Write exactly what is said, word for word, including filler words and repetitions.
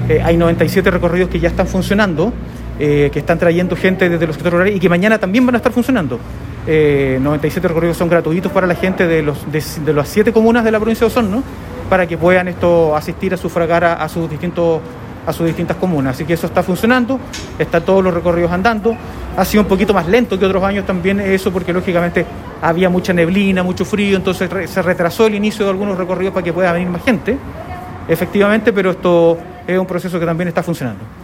Eh, hay noventa y siete recorridos que ya están funcionando, eh, que están trayendo gente desde los sectores rurales y que mañana también van a estar funcionando. Eh, noventa y siete recorridos son gratuitos para la gente de, los, de, de las siete comunas de la provincia de Osorno, para que puedan esto asistir a sufragar a, a sus distintos a sus distintas comunas. Así que eso está funcionando, están todos los recorridos andando. Ha sido un poquito más lento que otros años también eso, porque lógicamente había mucha neblina, mucho frío, entonces re, se retrasó el inicio de algunos recorridos para que pueda venir más gente, efectivamente, pero esto es un proceso que también está funcionando.